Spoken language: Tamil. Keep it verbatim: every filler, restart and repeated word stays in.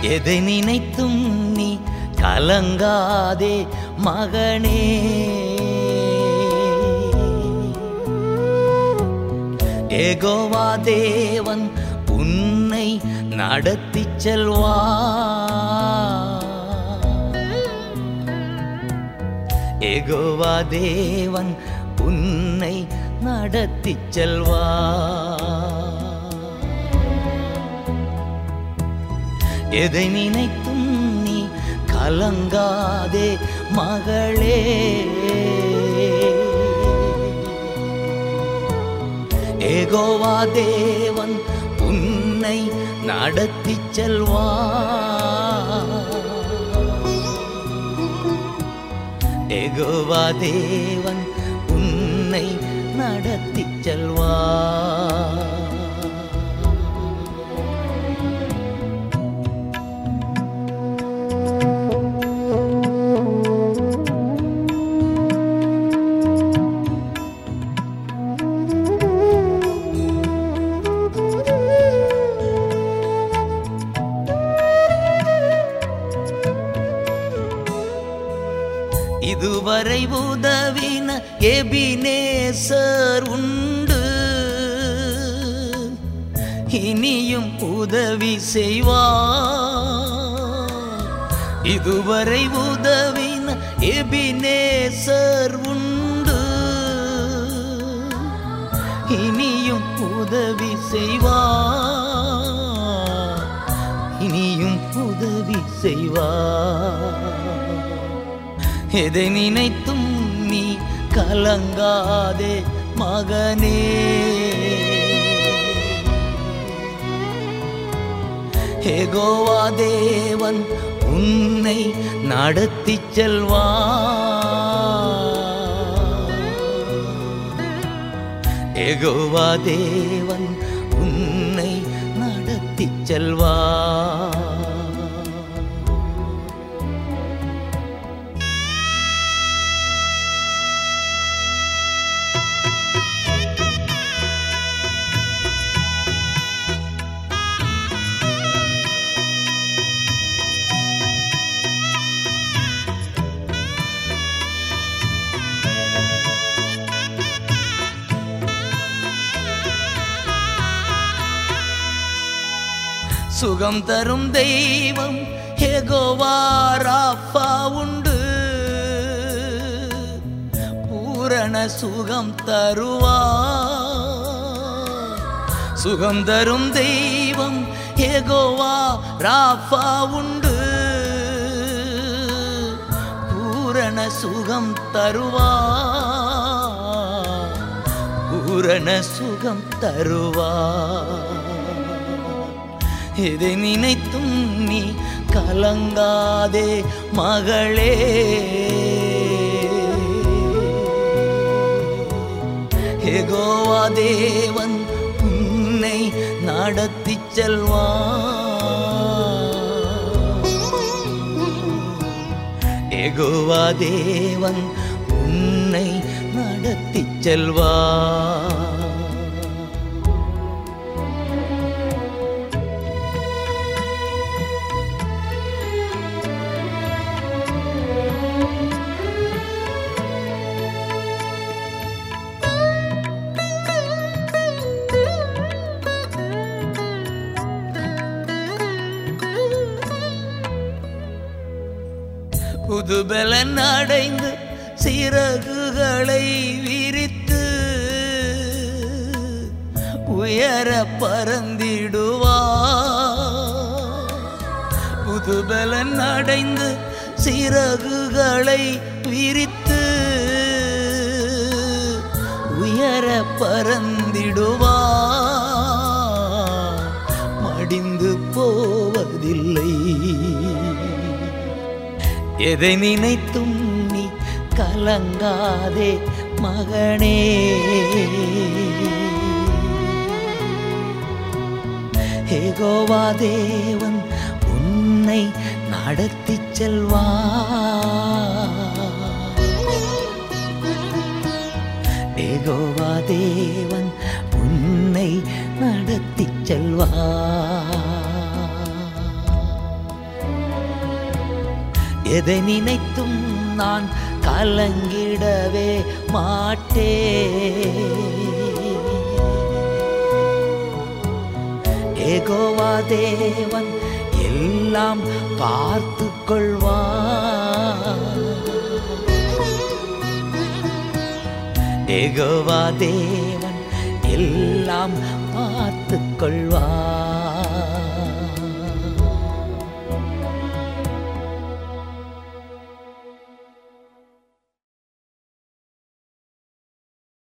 எதை நினைத்தும் நீ கலங்காதே மகனே. யெகோவா தேவன் உன்னை நடத்திச் செல்வார். யெகோவா தேவன் உன்னை நடத்திச் செல்வார். எதை நினைத்தும் நீ கலங்காதே மகளே. யெகோவா தேவன் உன்னை நடத்திச் செல்வார். யெகோவா தேவன் உன்னை நடத்திச் செல்வார். இதுவரை உதவின எபினேசர் உண்டு, இனியும் உதவி செய்வார். இதுவரை உதவின எபினேசர் உண்டு, இனியும் உதவி செய்வார். இனியும் உதவி செய்வார். எதை நினைத்தும் நீ கலங்காதே மகனே. யெகோவா தேவன் உன்னை நடத்திச் செல்வார். யெகோவா தேவன் உன்னை நடத்திச் செல்வார். சுகம் தரும் தெய்வம் யெகோவா ராஃபா உண்டு, பூரண சுகம் தருவார். சுகம் தரும் தெய்வம் யெகோவா ராஃபா உண்டு, பூரண சுகம் தருவார். பூரண சுகம் தருவார். எதை நினைத்தும் நீ கலங்காதே மகளே. யெகோவா தேவன் உன்னை நடத்திச் செல்வார். யெகோவா தேவன் உன்னை நடத்திச் செல்வார். புதுபலன் அடைந்து சிறகுகளை விரித்து உயர பறந்திடுவார். புதுபலன் அடைந்து சிறகுகளை விரித்து உயர பறந்திடுவார். மடிந்து போவதில்லை. எதை நினைத்தும் நீ கலங்காதே மகனே. யெகோவா தேவன் உன்னை நடத்திச் செல்வார். யெகோவா தேவன் உன்னை நடத்திச் செல்வார். எதை நினைத்தும் நான் கலங்கிடவே மாட்டேன். யெகோவா தேவன் எல்லாம் பார்த்து கொள்வார். யெகோவா தேவன் எல்லாம் பார்த்து கொள்வார்.